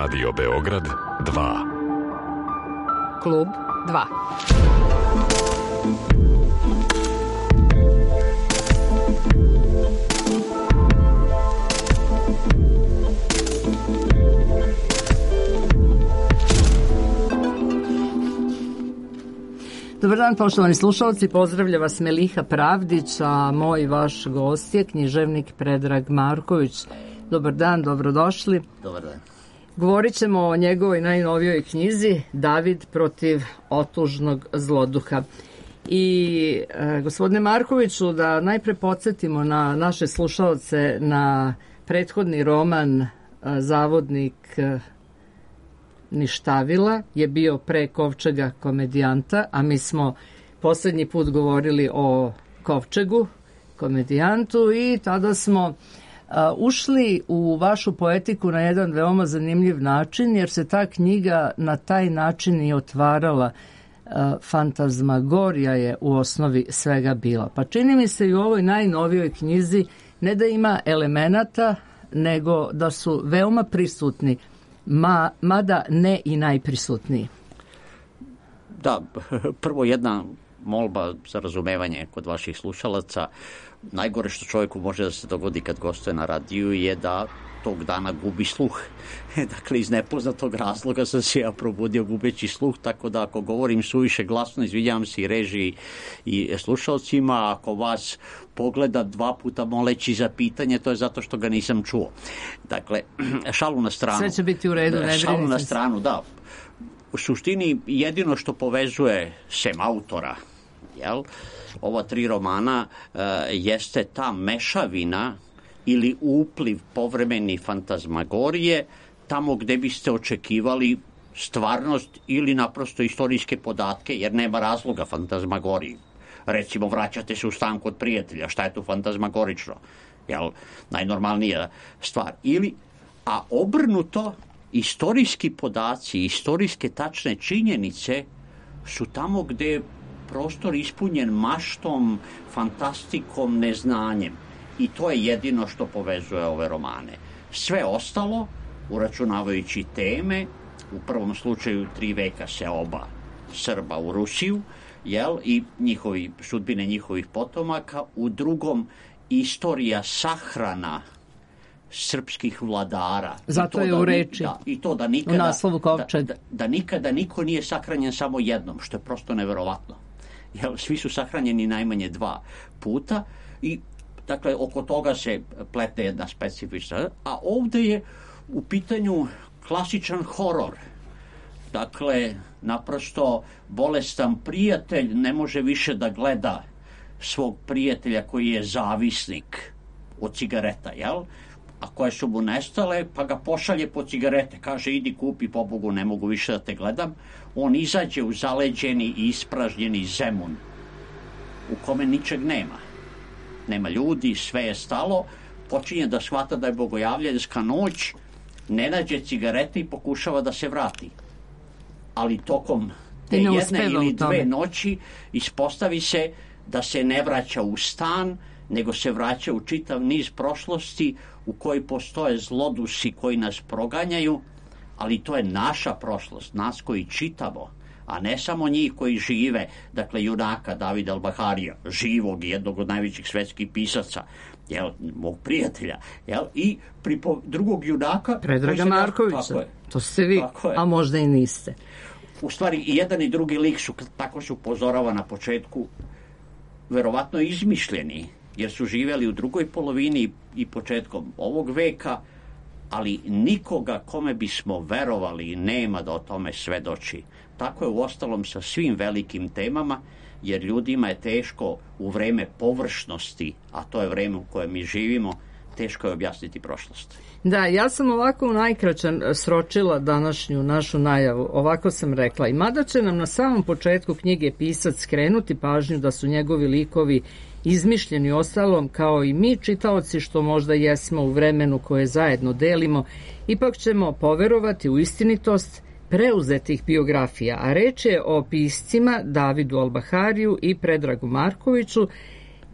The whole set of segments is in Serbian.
Radio Beograd 2. Klub 2. Dobar dan, poštovani slušalci, pozdravlja vas Meliha Pravdić, a moj vaš gost je književnik Predrag Marković. Dobar dan, dobrodošli. Dobar dan. Govorit ćemo o njegovoj najnovijoj knjizi David protiv otužnog zloduha. I gospodine Markoviću, da najpre podsjetimo na naše slušalce na prethodni roman Zavodnik ništavila, je bio pre Kovčega komedijanta, a mi smo poslednji put govorili o Kovčegu komedijantu i tada smo ušli u vašu poetiku na jedan veoma zanimljiv način, jer se ta knjiga na taj način i otvarala. Fantazmagorija je u osnovi svega bila. Pa čini mi se i u ovoj najnovijoj knjizi ne da ima elemenata, nego da su veoma prisutni, mada ne i najprisutniji. Da, prvo jedna molba za razumevanje kod vaših slušalaca. Najgore što čovjeku može da se dogodi kad gostuje na radiju je da tog dana gubi sluh. Dakle, iz nepoznatog razloga sam se ja probudio gubeći sluh, tako da ako govorim suviše glasno, izvinjavam se i režiji i slušalcima. Ako vas pogleda dva puta moleći za pitanje, to je zato što ga nisam čuo. Dakle, šalu na stranu. Sve će biti u redu, ne šalu na stranu, da. U suštini, jedino što povezuje sem autora, jel, ova tri romana jeste ta mešavina ili upliv povremeni fantazmagorije tamo gde biste očekivali stvarnost ili naprosto istorijske podatke, jer nema razloga fantazmagoriji. Recimo, vraćate se u stan kod prijatelja, šta je tu fantazmagorično? Jel, najnormalnija stvar. A obrnuto, istorijski podaci, istorijske tačne činjenice su tamo gde je prostor ispunjen maštom, fantastikom, neznanjem. I to je jedino što povezuje ove romane. Sve ostalo, uračunavajući teme, u prvom slučaju 3 veka seoba Srba u Rusiju, jel, i sudbine njihovih potomaka, u drugom istorija sahrana srpskih vladara. Zato je u reči, i to da nikada, u naslovu Kovčeg. Da nikada niko nije sahranjen samo jednom, što je prosto neverovatno. Jel, svi su sahranjeni najmanje 2 puta i dakle, oko toga se plete jedna specifična. A ovde je u pitanju klasičan horor. Dakle, naprosto bolestan prijatelj ne može više da gleda svog prijatelja koji je zavisnik od cigareta, jel? A koje su mu nestale, pa ga pošalje po cigarete. Kaže, idi kupi, pobogu, ne mogu više da te gledam. On izađe u zaleđeni i ispražnjeni Zemun, u kome ničeg nema. Nema ljudi, sve je stalo, počinje da shvata da je bogojavljanska noć, ne nađe cigarete i pokušava da se vrati. Ali tokom te jedne ili 2 noći ispostavi se da se ne vraća u stan, nego se vraća u čitav niz prošlosti u kojoj postoje zlodusi koji nas proganjaju, ali to je naša prošlost, nas koji čitamo, a ne samo njih koji žive, dakle junaka Davida al-Baharija, živog, jednog od najvećih svetskih pisaca, jel, mog prijatelja, jel, i drugog junaka Predraga Markovića, to ste vi, a možda i niste. U stvari, i jedan i drugi lik su, tako se upozorava na početku, verovatno izmišljeni, jer su živjeli u drugoj polovini i početkom ovog veka, ali nikoga kome bismo verovali nema da o tome svedoči. Tako je uostalom sa svim velikim temama, jer ljudima je teško u vreme površnosti, a to je vreme u kojem mi živimo, teško je objasniti prošlost. Da, ja sam ovako u najkraćem sročila današnju našu najavu. Ovako sam rekla, i mada će nam na samom početku knjige pisac skrenuti pažnju da su njegovi likovi izmišljeni ostalom, kao i mi čitaoci što možda jesmo u vremenu koje zajedno delimo, ipak ćemo poverovati u istinitost preuzetih biografija, a reč je o piscima Davidu al-Bahariju i Predragu Markoviću,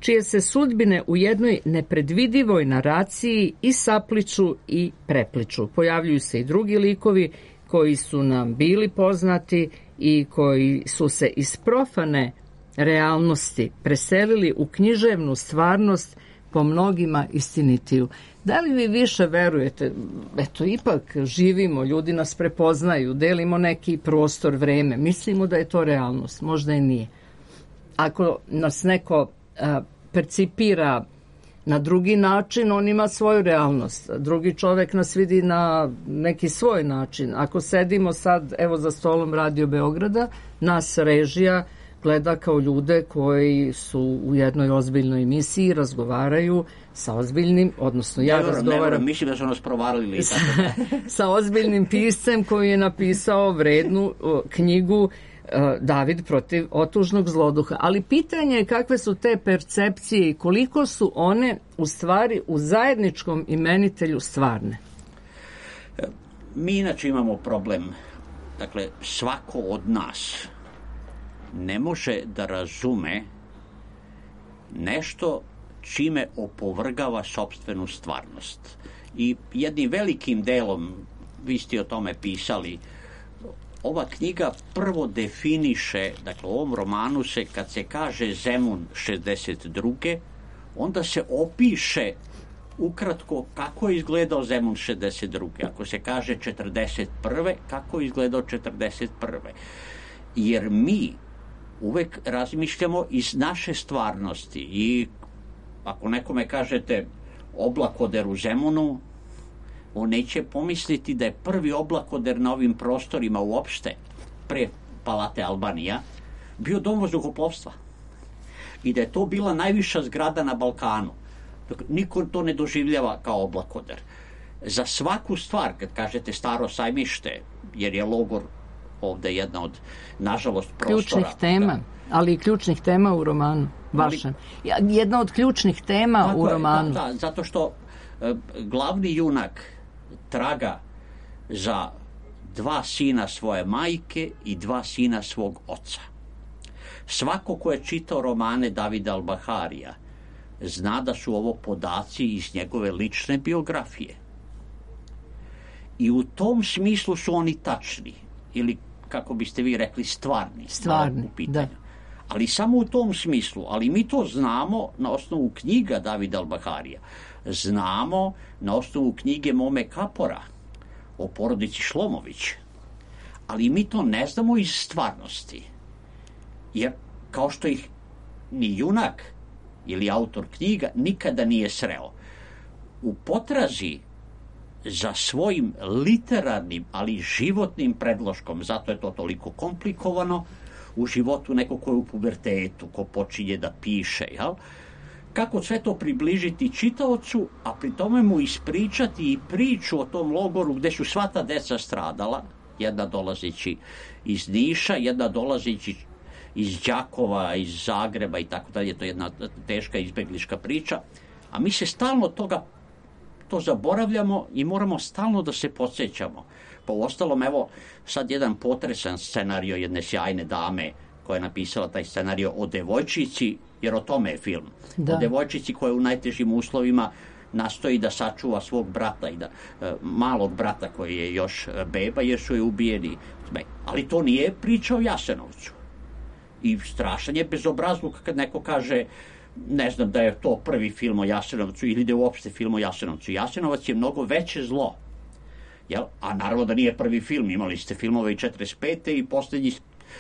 čije se sudbine u jednoj nepredvidivoj naraciji i sapliču i prepliču. Pojavljuju se i drugi likovi koji su nam bili poznati i koji su se iz profane realnosti preselili u književnu stvarnost, po mnogima istinitiju. Da li vi više verujete, eto ipak živimo, ljudi nas prepoznaju, delimo neki prostor, vreme, mislimo da je to realnost, možda i nije. Ako nas neko percipira na drugi način, on ima svoju realnost. Drugi čovek nas vidi na neki svoj način. Ako sedimo sad, evo za stolom Radio Beograda, nas režija gleda kao ljude koji su u jednoj ozbiljnoj emisiji, razgovaraju sa ozbiljnim, odnosno ja razgovaram... Mislim da su nas provarili. Sa ozbiljnim piscem koji je napisao vrednu knjigu David protiv otužnog zloduha. Ali pitanje je kakve su te percepcije i koliko su one u stvari u zajedničkom imenitelju stvarne. Mi inače imamo problem. Dakle, svako od nas ne može da razume nešto čime opovrgava sopstvenu stvarnost. I jednim velikim delom, vi ste o tome pisali, ova knjiga prvo definiše, dakle u ovom romanu se, kad se kaže Zemun 62. onda se opiše ukratko kako je izgledao Zemun 62. Ako se kaže 41. kako je izgledao 41. Jer mi uvek razmišljamo iz naše stvarnosti i ako nekome kažete oblakoder u Zemunu, on neće pomisliti da je prvi oblakoder na ovim prostorima uopšte, pre Palate Albanija, bio dom vazduhoplovstva. I da je to bila najviša zgrada na Balkanu. Niko to ne doživljava kao oblakoder. Za svaku stvar, kad kažete Staro sajmište, jer je logor ovde jedna od, nažalost, prostora. Ključnih tema, ali i ključnih tema u romanu vašem. Jedna od ključnih tema u romanu. Da, zato što glavni junak traga za 2 sina svoje majke i 2 sina svog oca. Svako ko je čitao romane Davida Al-Baharija zna da su ovo podaci iz njegove lične biografije. I u tom smislu su oni tačni, ili kako biste vi rekli stvarni u pitanju. Da. Ali samo u tom smislu, ali mi to znamo na osnovu knjiga Davida Al-Baharija. Znamo na osnovu knjige Mome Kapora o porodici Šlomović. Ali mi to ne znamo iz stvarnosti. Jer kao što ih ni junak ili autor knjiga nikada nije sreo. U potrazi za svojim literarnim, ali životnim predloškom, zato je to toliko komplikovano, u životu neko ko je u pubertetu, ko počinje da piše, jel? Kako sve to približiti čitaocu, a pri tome mu ispričati i priču o tom logoru gde su sva ta deca stradala, jedna dolazeći iz Niša, jedna dolazeći iz Đakova, iz Zagreba i tako dalje, to je jedna teška izbegliška priča, a mi se stalno to zaboravljamo i moramo stalno da se podsjećamo. Pa uostalom, evo, sad jedan potresan scenario jedne sjajne dame koja je napisala taj scenario o devojčici, jer o tome je film. Da. O devojčici koja u najtežim uslovima nastoji da sačuva svog brata i malog brata koji je još beba, jer su je ubijeni. Ali to nije priča o Jasenovcu. I strašan je bezobrazluk kad neko kaže, ne znam, da je to prvi film o Jasenovcu ili da je uopšte film o Jasenovcu. Jasenovac je mnogo veće zlo. Jel? A naravno da nije prvi film, imali ste filmove i 45. i posljednji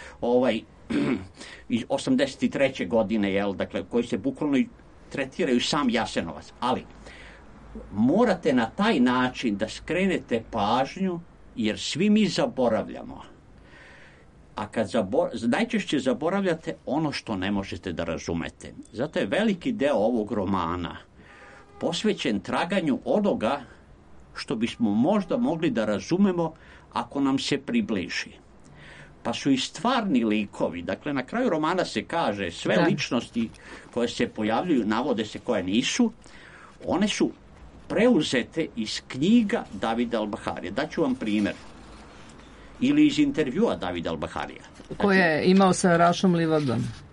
iz 83. godine, jel? Dakle, koji se bukvalno tretiraju sam Jasenovac. Ali morate na taj način da skrenete pažnju, jer svi mi zaboravljamo. A kad najčešće zaboravljate ono što ne možete da razumete. Zato je veliki deo ovog romana posvećen traganju onoga što bismo možda mogli da razumemo ako nam se približi. Pa su i stvarni likovi, dakle na kraju romana se kaže sve ličnosti koje se pojavljuju, navode se koje nisu, one su preuzete iz knjiga Davida Al-Baharija. Daću vam primjer. Ili iz intervjua Davida Al-Baharija. Koje je imao sa Rašom Livadom.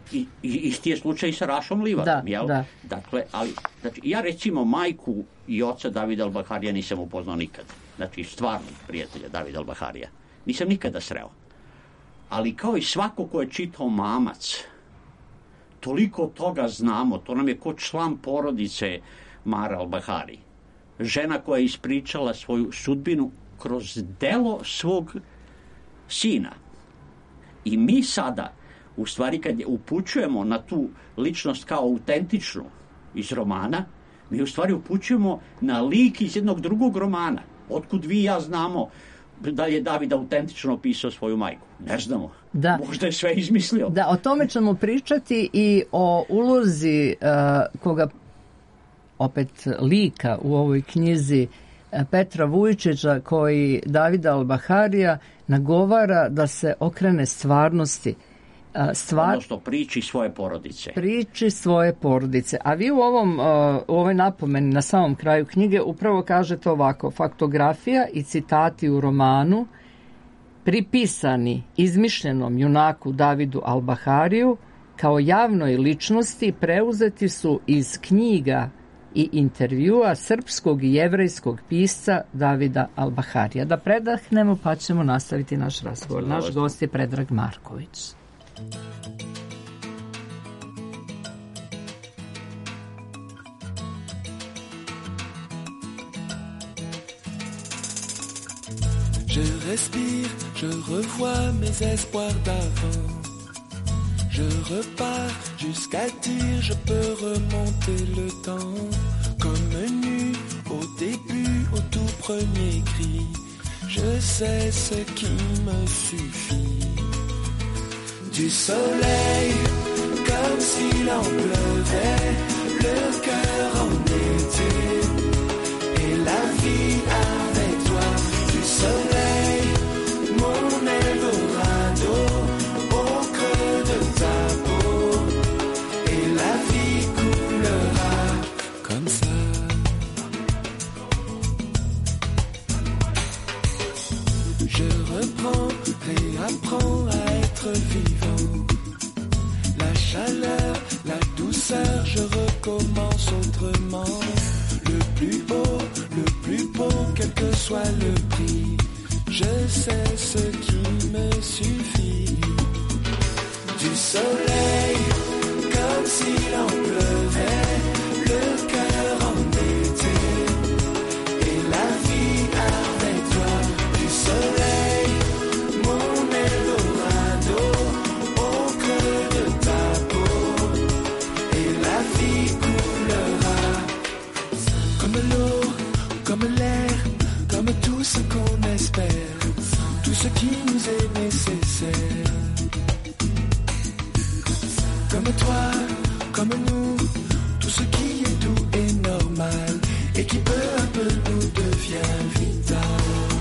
Isti je slučaj sa Rašom Livadom, jel? Da. Dakle, ali, znači, ja recimo majku i oca Davida al-Baharija nisam upoznao nikad. Znači, stvarno prijatelja Davida al-Baharija. Nisam nikada sreo. Ali kao i svako ko je čitao Mamac, toliko toga znamo, to nam je ko član porodice Mara al-Bahari. Žena koja je ispričala svoju sudbinu kroz delo svog sina. I mi sada, u stvari, kad je upućujemo na tu ličnost kao autentičnu iz romana, mi u stvari upućujemo na lik iz jednog drugog romana. Otkud vi i ja znamo da li je David autentično opisao svoju majku? Ne znamo. Da. Možda je sve izmislio. Da, o tome ćemo pričati i o ulozi koga opet lika u ovoj knjizi Petra Vujčića, koji Davida al-Baharija nagovara da se okrene stvarnosti. Odnosno priči svoje porodice. Priči svoje porodice. A vi u ovoj napomeni na samom kraju knjige upravo kažete ovako: faktografija i citati u romanu pripisani izmišljenom junaku Davidu al-Bahariju kao javnoj ličnosti preuzeti su iz knjiga i intervjua srpskog i jevrejskog pisca Davida al-Baharija. Da predahnemo pa ćemo nastaviti naš razgovor. Naš gost je Predrag Marković. Je respire, je revois mes espoirs d'avant. Je repars jusqu'à dire je peux remonter le temps. Comme nu au début, au tout premier cri, je sais ce qui me suffit. Du soleil, comme s'il en pleuvait, le cœur en été, et la vie avec toi. Du soleil, mon Eldorado, au creux de ta peau, et la vie coulera comme ça. Je reprends, réapprends à être vivant. La chaleur, la douceur, je recommence autrement. Le plus beau, quel que soit le prix, je sais ce qui me suffit. Du soleil, comme s'il en pleuvait, le cœur en été, et la vie avec toi. Du soleil, mon Eldorado, au creux de ta peau, et la vie coulera comme l'eau, comme l'air, comme tout ce qu'on espère, tout ce qui nous est nécessaire. Comme toi, comme nous, tout ce qui est doux et normal, et qui peu à peu nous devient vital.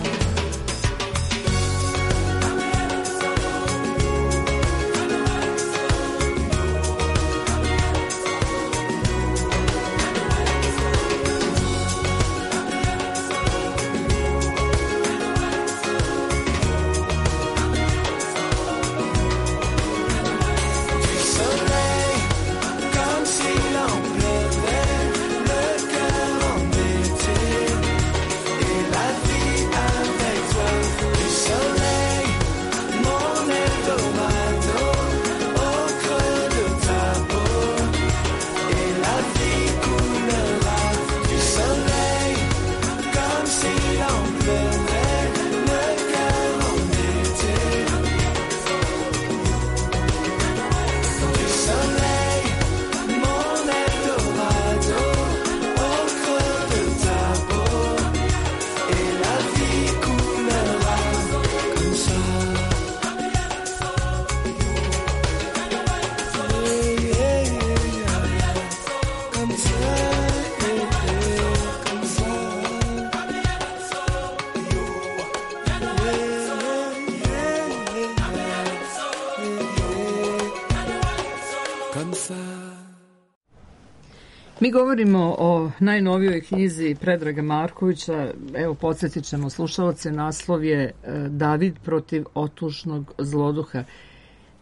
Mi govorimo o najnovijoj knjizi Predraga Markovića. Evo, podsjetit ćemo slušalce, naslov je David protiv otužnog zloduha.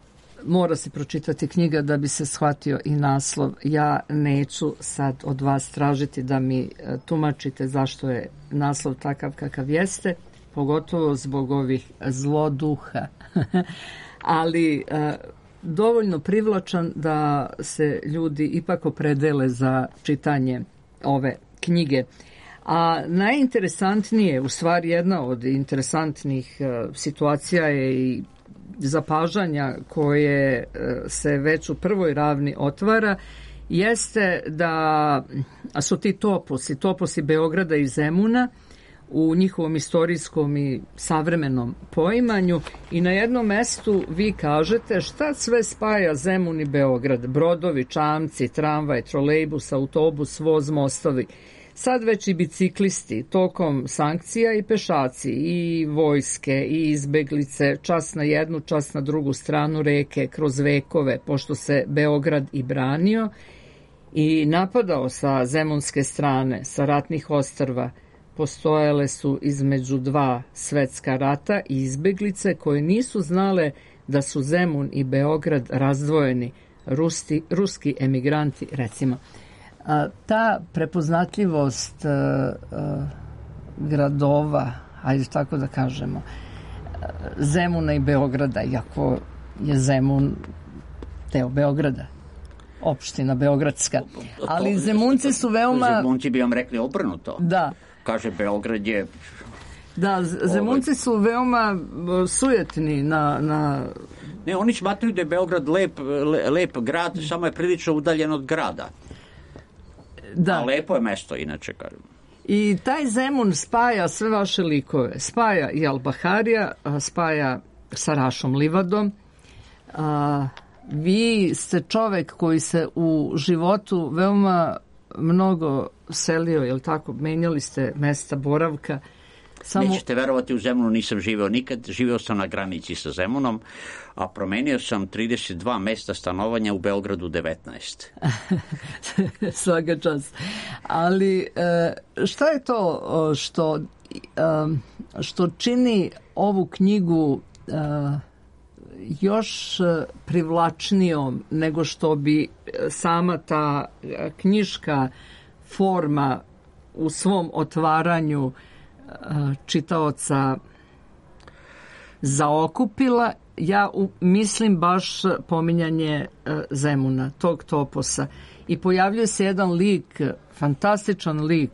mora se pročitati knjiga da bi se shvatio i naslov. Ja neću sad od vas tražiti da mi tumačite zašto je naslov takav kakav jeste, pogotovo zbog ovih zloduha. Ali dovoljno privlačan da se ljudi ipak opredele za čitanje ove knjige. A najinteresantnije, u stvari jedna od interesantnih situacija je i zapažanja koje se već u prvoj ravni otvara, jeste da su ti toposi Beograda i Zemuna u njihovom istorijskom i savremenom poimanju, i na jednom mestu vi kažete šta sve spaja Zemun i Beograd: brodovi, čamci, tramvaj, trolejbus, autobus, voz, mostovi. Sad već i biciklisti, tokom sankcija i pešaci, i vojske, i izbeglice, čas na jednu, čas na drugu stranu reke, kroz vekove, pošto se Beograd i branio i napadao sa zemunske strane, sa ratnih ostrva. Postojale su između dva svetska rata i izbeglice koje nisu znale da su Zemun i Beograd razdvojeni, ruski emigranti, recimo. Ta prepoznatljivost gradova, ajde tako da kažemo, Zemuna i Beograda, iako je Zemun deo Beograda, opština beogradska, ali Zemunci su veoma... Zemunci bi vam rekli obrnuto. Da. Kaže, Beograd je... Da, Zemunci su veoma sujetni na... Ne, oni smatraju da je Beograd lep grad, samo je prilično udaljen od grada. Da. A lepo je mesto, inače kažem. I taj Zemun spaja sve vaše likove. Spaja i Al-Baharija, spaja sa Rašom Livadom. Vi ste čovek koji se u životu veoma mnogo selio, je li tako? Menjali ste mesta boravka. Nećete verovati, u Zemunu nisam živeo nikad. Živeo sam na granici sa Zemunom, a promenio sam 32 mesta stanovanja, u Beogradu 19. Svaka čast. Ali šta je to što čini ovu knjigu još privlačnijom nego što bi sama ta knjiška forma u svom otvaranju čitaoca zaokupila? Ja mislim baš pominjanje Zemuna, tog toposa. I pojavljuje se jedan lik, fantastičan lik,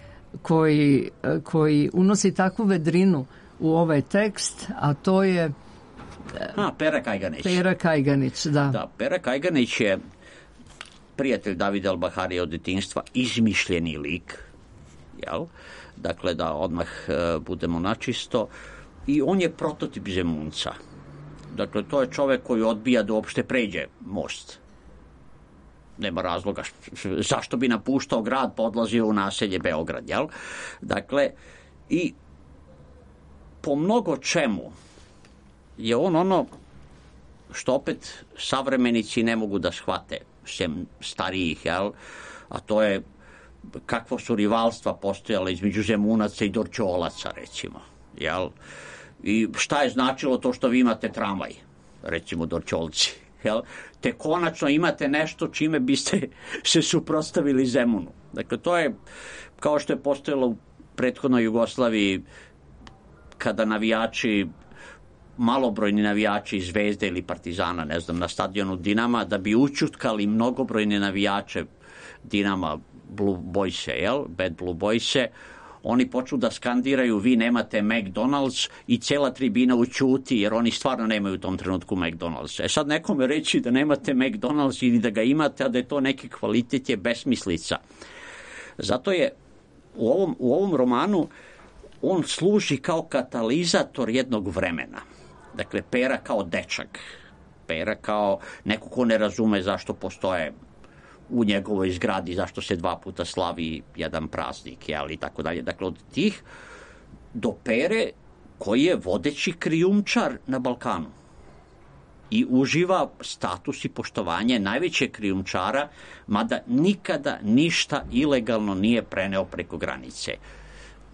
koji unosi takvu vedrinu u ovaj tekst, a to je Pera Kajganić. Pera Kajganić, da. Da, Pera Kajganić je prijatelj Davida Al-Baharija od detinjstva, izmišljeni lik, jel? Dakle, da odmah budemo načisto. I on je prototip Zemunca. Dakle, to je čovek koji odbija da uopšte pređe most. Nema razloga zašto bi napuštao grad, pa odlazio u naselje Beograd, jel? Dakle, i po mnogo čemu je on ono što opet savremenici ne mogu da shvate, sem starijih, jel? A to je kakvo su rivalstva postojala između Zemunaca i Dorćolaca, recimo, jel? I šta je značilo to što vi imate tramvaj, recimo Dorćolci, jel? Te konačno imate nešto čime biste se suprotstavili Zemunu. Dakle, to je kao što je postojalo u prethodnoj Jugoslaviji, kada navijači, malobrojni navijači Zvezde ili Partizana, ne znam, na stadionu Dinama, da bi učutkali mnogobrojne navijače Dinama, Blue Boyse, jel? Bad Blue Boyse, oni počnu da skandiraju vi nemate McDonald's i cela tribina ućuti, jer oni stvarno nemaju u tom trenutku McDonald's. Sad nekome reći da nemate McDonald's ili da ga imate, a da je to neki kvalitet, je besmislica. Zato je u ovom romanu on služi kao katalizator jednog vremena. Dakle, Pera kao dečak, Pera kao neko ko ne razume zašto postoje u njegovoj zgradi, zašto se 2 puta slavi jedan praznik, jel, i tako dalje. Dakle, od tih do Pere koji je vodeći krijumčar na Balkanu i uživa status i poštovanje najvećeg krijumčara, mada nikada ništa ilegalno nije preneo preko granice.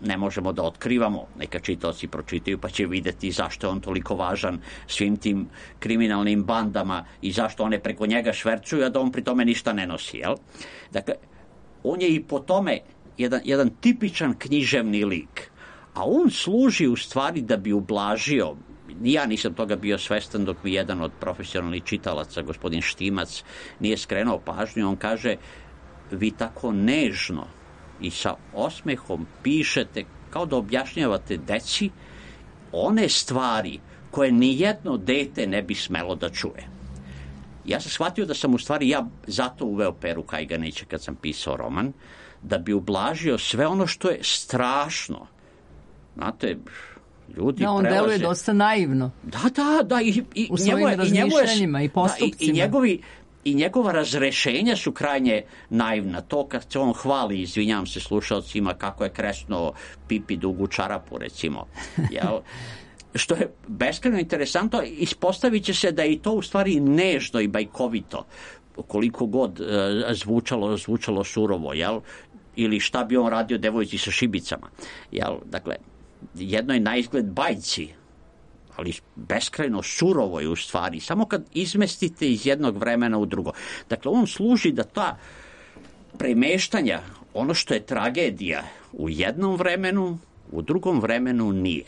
ne možemo da otkrivamo, neka čitaoci pročitaju pa će vidjeti zašto je on toliko važan svim tim kriminalnim bandama i zašto one preko njega švercuju, a da on pri tome ništa ne nosi. Jel? Dakle, on je i po tome jedan tipičan književni lik, a on služi u stvari da bi ublažio, ja nisam toga bio svestan dok mi jedan od profesionalnih čitalaca, gospodin Štimac, nije skrenuo pažnju. On kaže, vi tako nežno i sa osmehom pišete kao da objašnjavate deci one stvari koje nijedno dete ne bi smelo da čuje. Ja sam shvatio da sam u stvari ja zato uveo Peru Kajganića kad sam pisao roman, da bi ublažio sve ono što je strašno. Znate, ljudi on prelaze... deluje dosta naivno. Da, i u svojim razmišljanjima i postupcima. I njegova razrešenja su krajnje naivna. To kad se on hvali, izvinjam se slušalcima, kako je kresnuo pipi dugu čarapu, recimo. Jel? Što je beskrajno interesantno, ispostavit će se da je i to u stvari nežno i bajkovito, koliko god zvučalo surovo, jel? Ili šta bi on radio devojci sa šibicama. Jel? Dakle, jednoj na izgled bajci, ali beskrajno surovo je u stvari, samo kad izmestite iz jednog vremena u drugo. Dakle, on služi da ta premeštanja, ono što je tragedija u jednom vremenu, u drugom vremenu nije.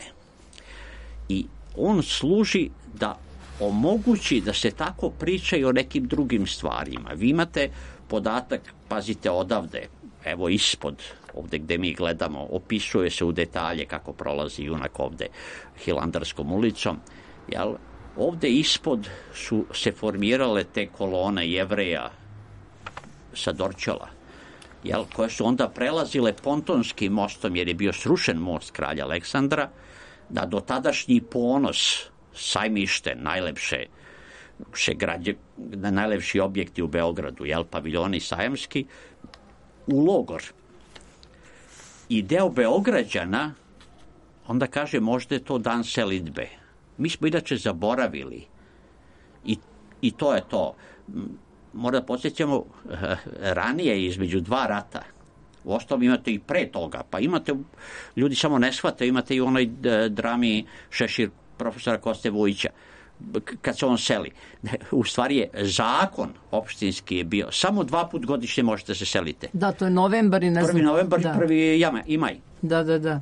I on služi da omogući da se tako priča i o nekim drugim stvarima. Vi imate podatak, pazite odavde, evo ispod, ovde gde mi gledamo, opisuje se u detalje kako prolazi junak ovde Hilandarskom ulicom. Jel? Ovde ispod su se formirale te kolone Jevreja sa Dorćola, jel? Koje su onda prelazile pontonskim mostom, jer je bio srušen most kralja Aleksandra, da dotadašnji Ponos, Sajmište, najlepši objekti u Beogradu, jel, paviljoni sajamski, u logor. I deo Beograđana onda kaže, možda je to dan selidbe. Mi smo inače zaboravili i to je to. Mora da podsjećamo, ranije između dva rata, uostalom imate i pre toga, pa imate, ljudi samo ne shvate, imate i u onoj drami Šešir profesora Koste Vujića, kad se on seli. U stvari je zakon opštinski je bio, samo 2 puta godišnje možete se selite. Da, to je novembar i ne znam. 1. novembar i 1. i maj. Da.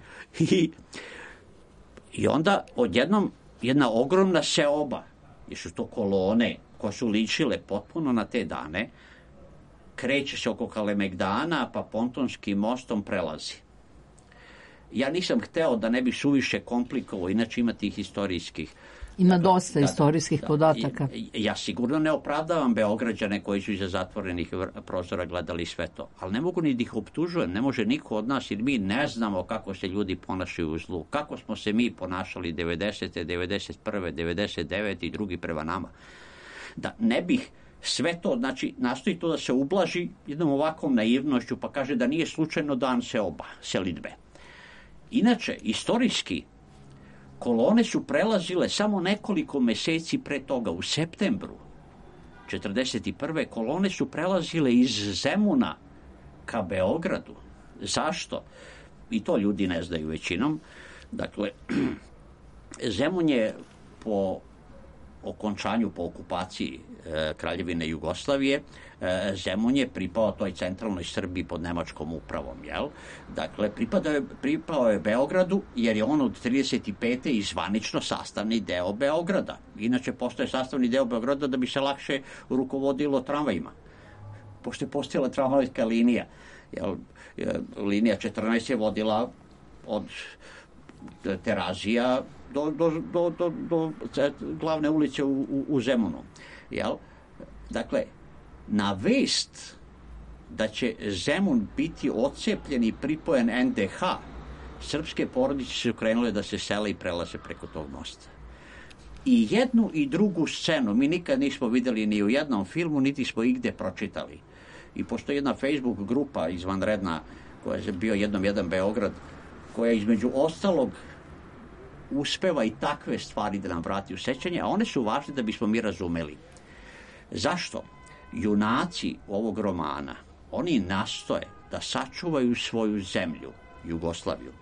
I onda odjednom jedna ogromna seoba, jer su to kolone koje su ličile potpuno na te dane, kreće se oko Kalemegdana, pa pontonskim mostom prelazi. Ja nisam hteo da ne bi suviše komplikovao, inače ima tih historijskih. Ima dosta istorijskih podataka. Ja sigurno ne opravdavam Beograđane koji su iza zatvorenih prozora gledali sve to, ali ne mogu ni da ih optužujem, ne može niko od nas, jer mi ne znamo kako se ljudi ponašaju u zlu, kako smo se mi ponašali 90. 91. 99. i drugi prema nama. Da ne bih sve to, znači, nastoji to da se ublaži jednom ovakvom naivnošću, pa kaže da nije slučajno dan selidbe. Inače, istorijski, kolone su prelazile samo nekoliko meseci pre toga, u septembru 1941. kolone su prelazile iz Zemuna ka Beogradu. Zašto? I to ljudi ne znaju većinom. Dakle, Zemun je po okončanju, po okupaciji Kraljevine Jugoslavije, Zemun je pripao toj centralnoj Srbiji pod nemačkom upravom, jel? Dakle, pripao je Beogradu, jer je on od 35. i zvanično sastavni deo Beograda. Inače, postoje sastavni deo Beograda da bi se lakše rukovodilo tramvajima. Pošto je postojala tramvajska linija, jel? Linija 14 je vodila od Terazija do glavne ulice u Zemunu. Jel? Dakle, na vest da će Zemun biti odcepljen i pripojen NDH, srpske porodice su krenule da se sele i prelaze preko tog mosta. I jednu i drugu scenu mi nikad nismo videli ni u jednom filmu, niti smo igde pročitali. I postoji jedna Facebook grupa izvanredna, koja je bio jedan Beograd, koja između ostalog uspeva i takve stvari da nam vrati u sećanje, a one su važne da bismo mi razumeli. Zašto? Junaci ovog romana, oni nastoje da sačuvaju svoju zemlju, Jugoslaviju,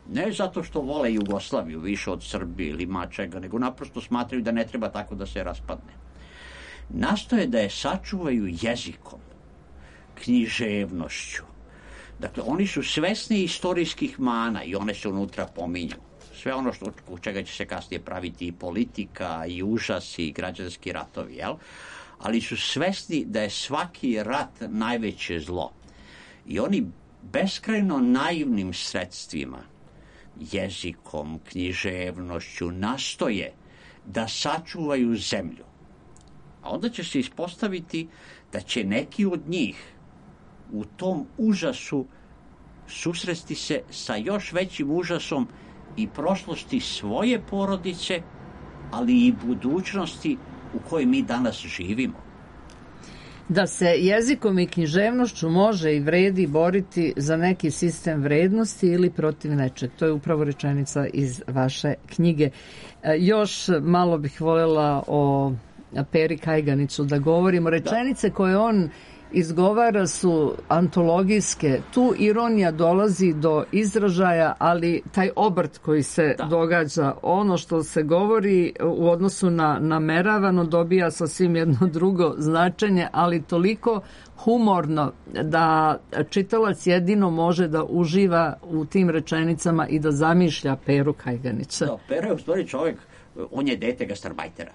Ne zato što vole Jugoslaviju više od Srbije ili ma čega, nego naprosto smatraju da ne treba tako da se raspadne. Nastoje da je sačuvaju jezikom, književnošću. Dakle, oni su svesni istorijskih mana i one se unutra pominju. Sve ono u čega će se kasnije praviti i politika, i užasi, i građanski ratovi, jel? Ali su svesni da je svaki rat najveće zlo. I oni beskrajno naivnim sredstvima, jezikom, književnošću, nastoje da sačuvaju zemlju. A onda će se ispostaviti da će neki od njih u tom užasu susresti se sa još većim užasom i prošlosti svoje porodice, ali i budućnosti u kojoj mi danas živimo. Da se jezikom i književnošću može i vredi boriti za neki sistem vrednosti ili protiv nečeg. To je upravo rečenica iz vaše knjige. Još malo bih voljela o Peri Kajganiću da govorimo. Rečenice koje on izgovara su antologijske. Tu ironija dolazi do izražaja, ali taj obrt koji se događa, ono što se govori u odnosu na nameravano dobija sasvim jedno drugo značenje, ali toliko humorno da čitalac jedino može da uživa u tim rečenicama i da zamišlja Peru Kajganića. Da, Pera je u stvari čovjek, on je dete gastarbajtera.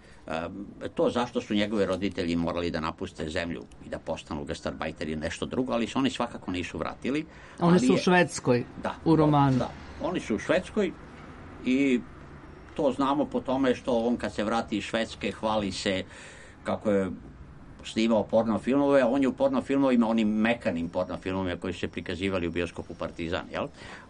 To zašto su njegovi roditelji morali da napuste zemlju i da postanu gastarbajteri nešto drugo, ali se oni svakako nisu vratili. Oni su u Švedskoj, u romanu. Da, oni su u Švedskoj i to znamo po tome što on kad se vrati iz Švedske hvali se kako je snimao porno filmove, a on je u porno filmovima, onim mekanim porno filmovima koji su se prikazivali u bioskopu Partizan, jel?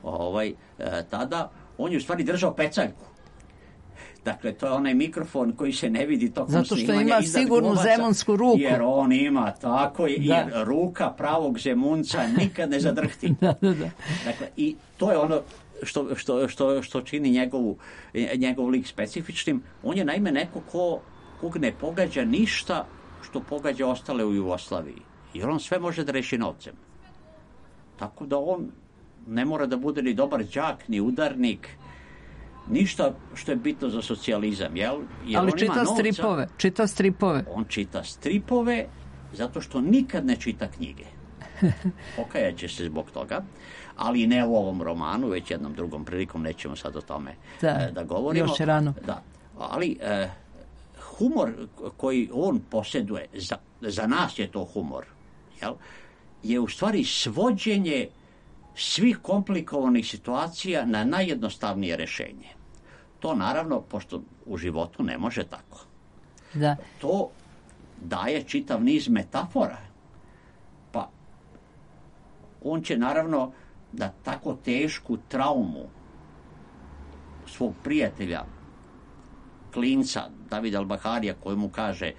Tada on je u stvari držao pecaljku. Dakle, to je onaj mikrofon koji se ne vidi tokom snimanja. Zato što ima sigurnu zemunsku ruku. Jer on ima, tako je, jer ruka pravog zemunca nikad ne zadrhti. Da. Dakle, i to je ono što čini njegov lik specifičnim. On je naime neko kog ne pogađa ništa što pogađa ostale u Jugoslaviji. Jer on sve može da reši novcem. Tako da on ne mora da bude ni dobar đak, ni udarnik, ništa što je bitno za socijalizam, jel? Jer ali on čita stripove. On čita stripove zato što nikad ne čita knjige. Pokajat će se zbog toga, ali ne u ovom romanu, već jednom drugom prilikom, nećemo sad o tome da govorimo. Još je rano. Da, ali humor koji on posjeduje, za nas je to humor, jel? Je u stvari svođenje svih komplikovanih situacija na najjednostavnije rješenje. To naravno, pošto u životu ne može tako. Da. To daje čitav niz metafora. Pa on će naravno da tako tešku traumu svog prijatelja, klinca Davida Al-Baharija, koji mu kaže,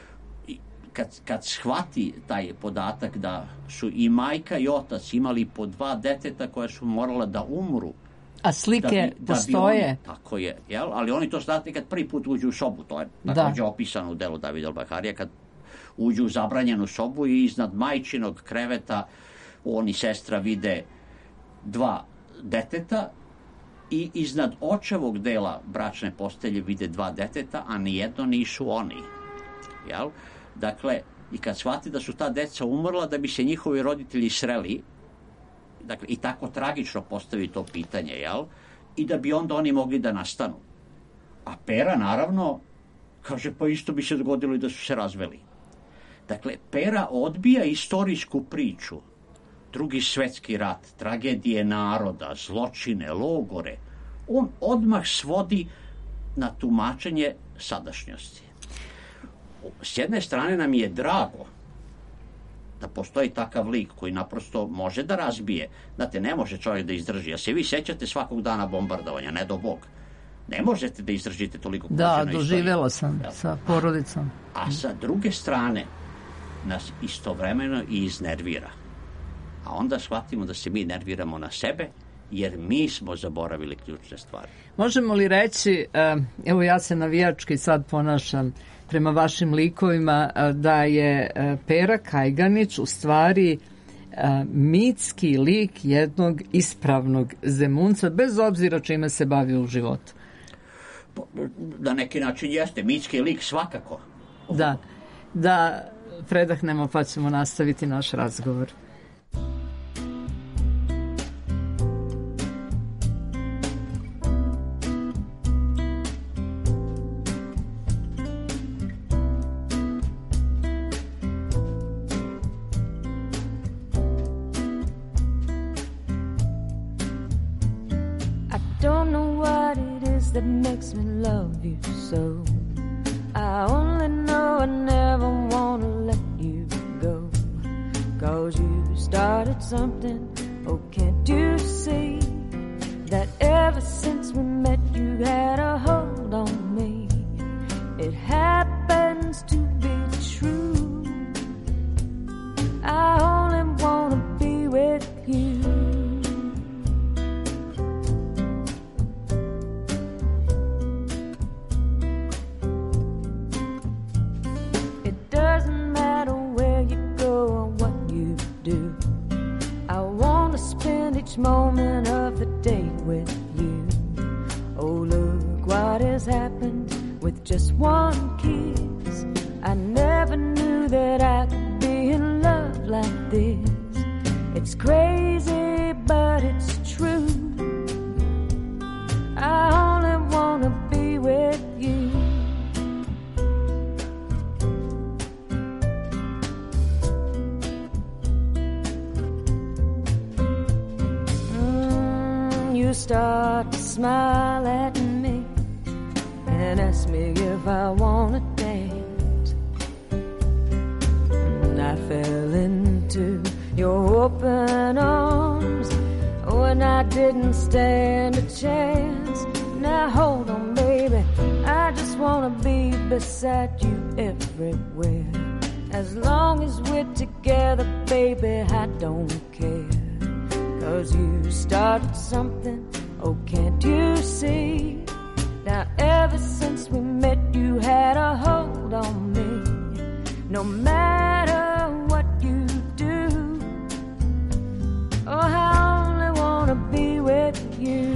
kad shvati taj podatak da su i majka i otac imali po 2 deteta koja su morala da umru. A slike postoje. Tako je, jel? Ali oni to znate kad prvi put uđu u sobu. To je također opisano u delu Davida Al-Baharija, kad uđu u zabranjenu sobu i iznad majčinog kreveta on i sestra vide 2 deteta i iznad očevog dela bračne postelje vide 2 deteta, a nijedno nisu oni. Jel? Dakle, i kad shvati da su ta deca umrla da bi se njihovi roditelji sreli, dakle, i tako tragično postavi to pitanje, jel? I da bi onda oni mogli da nastanu. A Pera, naravno, kaže, pa isto bi se dogodilo i da su se razveli. Dakle, Pera odbija istorijsku priču, Drugi svjetski rat, tragedije naroda, zločine, logore. On odmah svodi na tumačenje sadašnjosti. S jedne strane nam je drago da postoji takav lik koji naprosto može da razbije. Znate, ne može čovjek da izdrži. A se vi sjećate svakog dana bombardovanja, ne do Bog. Ne možete da izdržite toliko kućena istorija. Da, doživjela sam sa porodicom. A sa druge strane nas istovremeno i iznervira. A onda shvatimo da se mi nerviramo na sebe, jer mi smo zaboravili ključne stvari. Možemo li reći, evo ja se navijački sad ponašam prema vašim likovima, da je Pera Kajganić u stvari mitski lik jednog ispravnog Zemunca, bez obzira čime se bavio u životu. Na neki način jeste, mitski lik svakako. Da predahnemo pa ćemo nastaviti naš razgovor. That makes me love you so. I only know I never wanna let you go. 'Cause you started something, oh can't you see? That ever since we met you had a hold on me. It happens to be true. I only wanna be with you. Moment of the day with you. Oh, look what has happened with just one kiss. I never knew that I could be in love like this. It's crazy, but it's true. I only wanna be with you. You start to smile at me and ask me if I wanna dance, and I fell into your open arms when I didn't stand a chance. Now hold on, baby, I just wanna be beside you everywhere. As long as we're together, baby, I don't care. 'Cause you started something, oh can't you see? Now ever since we met you had a hold on me. No matter what you do, oh I only wanna be with you.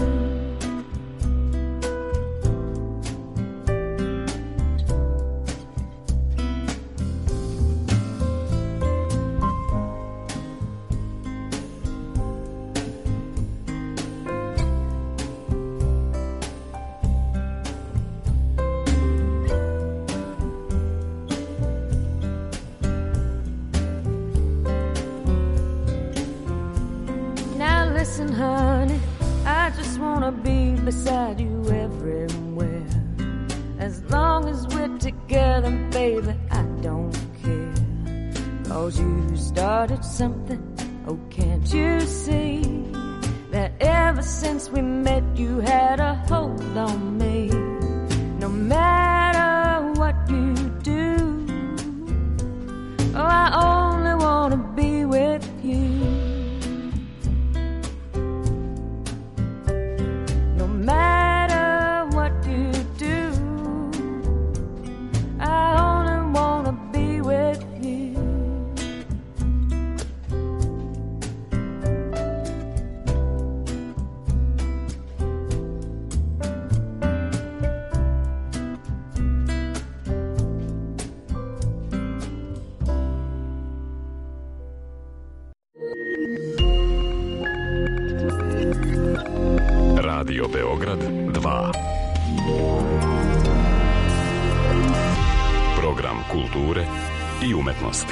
Listen, honey, I just wanna be beside you everywhere. As long as we're together, baby, I don't care. 'Cause you started something, oh can't you see? That ever since we met you had a hold on me. No matter what you do, oh I only wanna be with you. No matter what you do, I only wanna be with you. Radio Beograd 2. Program kulture i umetnosti.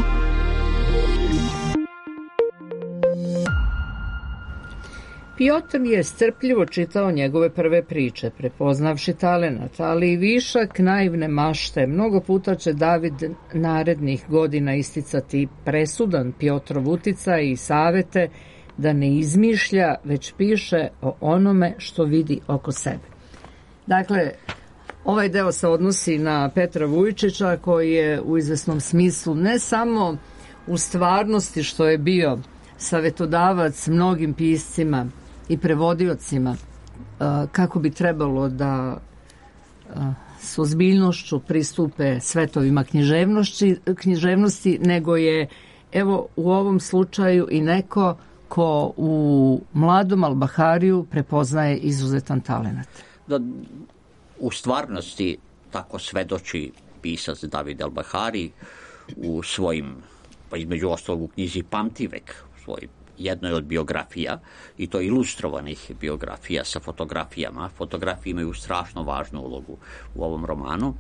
Piotr je strpljivo čitao njegove prve priče, prepoznavši talenat, ali i višak naivne mašte. Mnogo puta će David narednih godina isticati presudan Piotrov uticaj i savete da ne izmišlja, već piše o onome što vidi oko sebe. Dakle, ovaj deo se odnosi na Petra Vujčića, koji je u izvesnom smislu ne samo u stvarnosti što je bio savetodavac mnogim piscima i prevodiocima kako bi trebalo da s ozbiljnošću pristupe svetovima književnosti, nego je evo u ovom slučaju i neko ko u mladom Al-Bahariju prepoznaje izuzetan talenat. Da, u stvarnosti tako svedoči pisac David Al-Bahari u svojim, pa između ostalog u knjizi Pamtivek, svoj jednoj od biografija, i to ilustrovanih biografija sa fotografijama. Fotografije imaju strašno važnu ulogu u ovom romanu.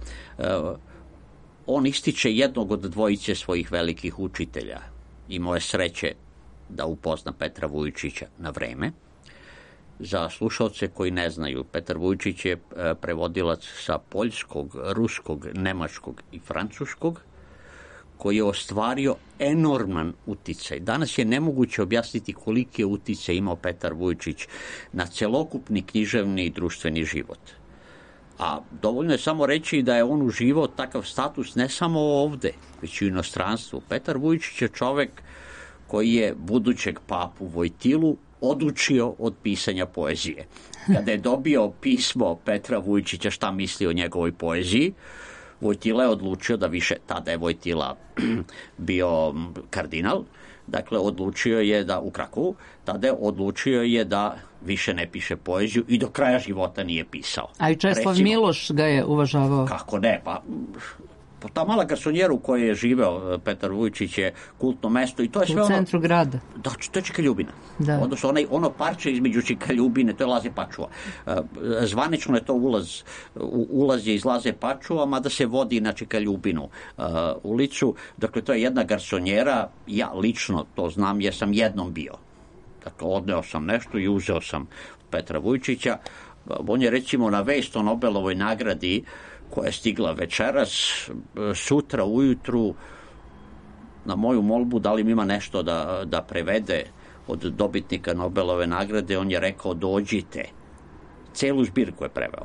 On ističe jednog od dvojice svojih velikih učitelja. Imao je sreće da upozna Petra Vujčića na vreme. Za slušalce koji ne znaju, Petar Vujčić je prevodilac sa poljskog, ruskog, nemačkog i francuskog, koji je ostvario enorman uticaj. Danas je nemoguće objasniti koliki je uticaj imao Petar Vujčić na celokupni književni i društveni život. A dovoljno je samo reći da je on uživao takav status ne samo ovde, već i u inostranstvu. Petar Vujčić je čovek koji je budućeg papu Vojtilu odučio od pisanja poezije. Kada je dobio pismo Petra Vujčića šta misli o njegovoj poeziji, Vojtila je odlučio da više, tada je Vojtila bio kardinal, dakle odlučio je da u Krakovu, tada je odlučio je da više ne piše poeziju i do kraja života nije pisao. A i Česlav Miloš ga je uvažavao. Kako ne, pa ta mala garsonjera u kojoj je živeo Petar Vujčić je kultno mesto i to je sve u centru grada. Da, to je Čika Ljubina. Da. Odnosno ono parče između Čika Ljubine, to je Laze Pačua. Zvanično je to ulaz je iz Laze Pačua, mada se vodi na Čika Ljubinu ulicu. Dakle, to je jedna garsonjera, ja lično to znam jer sam jednom bio. Dakle, odneo sam nešto i uzeo sam Petra Vujčića. On je recimo na vest o Nobelovoj nagradi koja je stigla večeras, sutra ujutru na moju molbu da li mi ima nešto da prevede od dobitnika Nobelove nagrade, on je rekao dođite. Celu zbirku je preveo.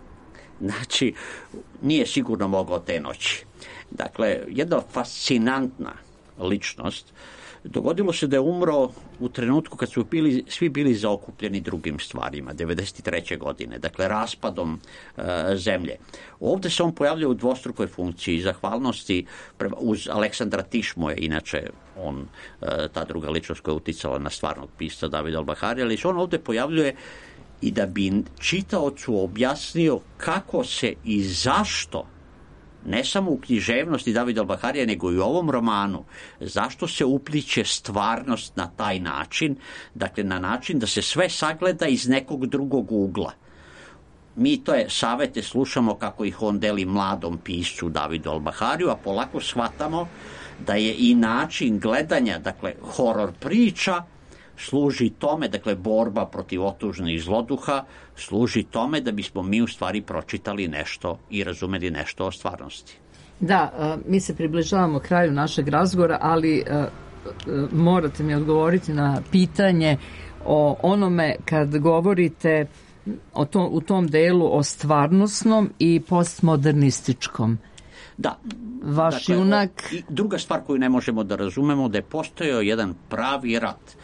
Znači, nije sigurno mogao te noći. Dakle, jedna fascinantna ličnost. Dogodilo se da je umro u trenutku kad su svi bili zaokupljeni drugim stvarima, 93. godine, dakle raspadom zemlje. Ovde se on pojavljao u dvostrukoj funkciji zahvalnosti uz Aleksandra Tišmo je inače on, ta druga ličnost koja je uticala na stvarnog pisca Davida Al-Bahari, ali se on ovde pojavljuje i da bi čitaocu objasnio kako se i zašto ne samo u književnosti Davida Al-Baharija, nego i u ovom romanu, zašto se upliće stvarnost na taj način, dakle na način da se sve sagleda iz nekog drugog ugla. Mi to je savete slušamo kako ih on deli mladom piscu Davidu Al-Bahariju, a polako shvatamo da je i način gledanja, dakle horor priča, služi tome, dakle borba protiv otužnih zloduha, služi tome da bismo mi u stvari pročitali nešto i razumeli nešto o stvarnosti. Da, mi se približavamo kraju našeg razgovora, ali morate mi odgovoriti na pitanje o onome kad govorite u tom delu o stvarnosnom i postmodernističkom. Da. Vaš dakle, junak... I druga stvar koju ne možemo da razumemo, da je postojao jedan pravi rat.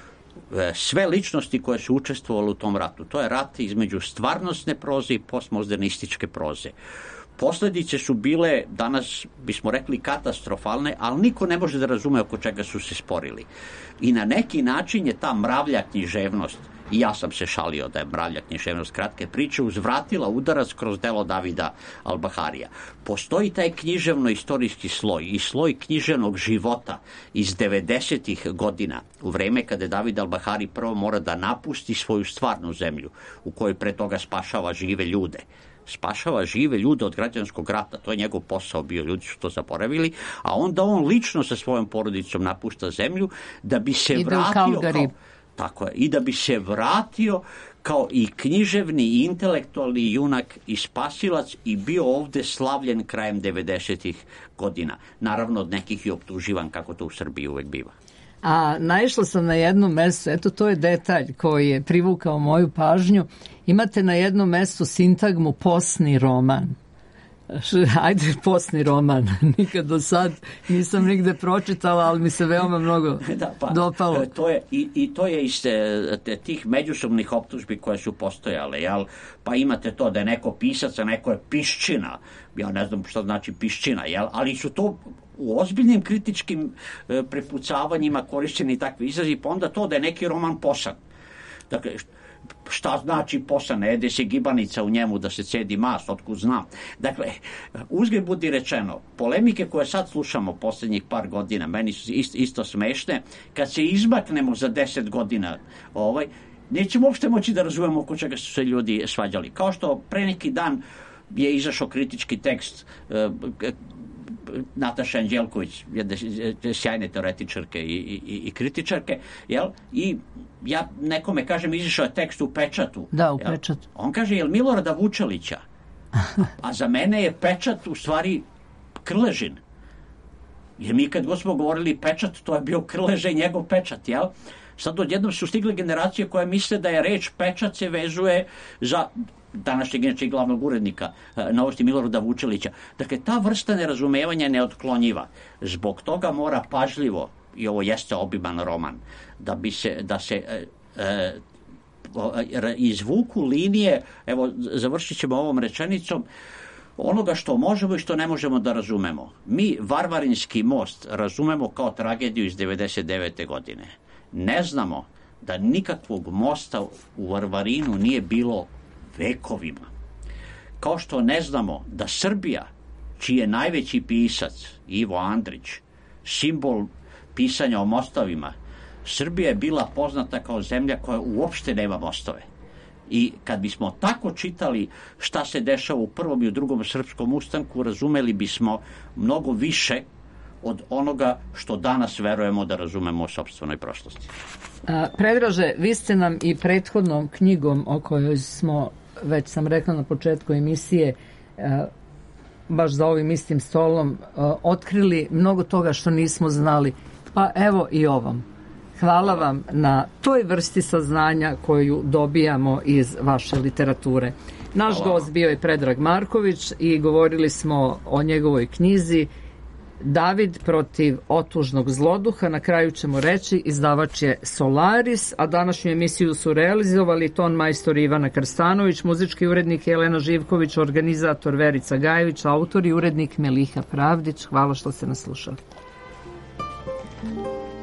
Sve ličnosti koje su učestvovali u tom ratu, to je rat između stvarnostne proze i postmodernističke proze. Posledice su bile, danas bismo rekli, katastrofalne, ali niko ne može da razume oko čega su se sporili. I na neki način je ta mravlja književnost, i ja sam se šalio da je mravlja književnost kratke priče, uzvratila udarac kroz delo Davida Al-Baharija. Postoji taj književno-istorijski sloj i sloj književnog života iz 90-ih godina, u vreme kada David Al-Bahari prvo mora da napusti svoju stvarnu zemlju, u kojoj pre toga spašava žive ljude. Spašava žive ljude od građanskog rata, to je njegov posao bio, ljudi su to zaboravili, a onda on lično sa svojom porodicom napušta zemlju da bi se vratio tako je, i da bi se vratio kao i književni i intelektualni junak i spasilac i bio ovde slavljen krajem 90-ih godina. Naravno, od nekih i optuživan, kako to u Srbiji uvek biva. A naišla sam na jednom mestu, eto to je detalj koji je privukao moju pažnju. Imate na jednom mestu sintagmu posni roman. Ajde, posni roman. Nikad do sad nisam nigde pročitala, ali mi se veoma mnogo dopalo. To je, i to je iz tih međusobnih optužbi koje su postojale, jel? Pa imate to da je neko pisac, a neko je piščina. Ja ne znam što znači piščina, jel? Ali su to u ozbiljnim kritičkim prepucavanjima korišćeni takvi izrazi, pa onda to da je neki roman posan. Dakle, šta znači posan? Ne jede se gibanica u njemu da se cedi mast, otkud znam. Dakle, uzgred budi rečeno, polemike koje sad slušamo posljednjih par godina, meni su isto smešne, kad se izmaknemo za 10 godina, nećemo uopšte moći da razumemo oko čega su se ljudi svađali. Kao što pre neki dan je izašao kritički tekst Nataše Anđelković, jedne sjajne teoretičarke i kritičarke, jel? I ja nekome kažem, izašao je tekst u Pečatu. Da, u Pečatu. On kaže, jel Milorada Vučelića? A za mene je Pečat u stvari Krležin. Jer mi kad god smo govorili Pečat, to je bio Krleže i njegov pečat, jel? Sad odjednom su stigle generacije koje misle da je reč pečat se vezuje za današnjeg inače glavnog urednika Novosti Milorada Vučelića. Dakle, ta vrsta nerazumevanja je neotklonjiva. Zbog toga mora pažljivo, i ovo jeste obiman roman, da se izvuku linije, evo završit ćemo ovom rečenicom, onoga što možemo i što ne možemo da razumemo. Mi Varvarinski most razumemo kao tragediju iz 99. godine. Ne znamo da nikakvog mosta u Varvarinu nije bilo vekovima. Kao što ne znamo da Srbija, čiji je najveći pisac Ivo Andrić, simbol pisanja o mostovima, Srbija je bila poznata kao zemlja koja uopšte nema mostove. I kad bismo tako čitali šta se dešava u prvom i u drugom srpskom ustanku, razumeli bismo mnogo više od onoga što danas verujemo da razumemo o sopstvenoj prošlosti. Predraže, vi ste nam i prethodnom knjigom o kojoj smo, već sam rekla na početku emisije, baš za ovim istim stolom, otkrili mnogo toga što nismo znali. Pa evo i ovom. Hvala vam na toj vrsti saznanja koju dobijamo iz vaše literature. Naš gost bio je Predrag Marković i govorili smo o njegovoj knjizi David protiv otužnog zloduha. Na kraju ćemo reći, izdavač je Solaris, a današnju emisiju su realizovali ton majstor Ivana Krstanović, muzički urednik Jelena Živković, organizator Verica Gajević, autor i urednik Meliha Pravdić. Hvala što ste nas slušali.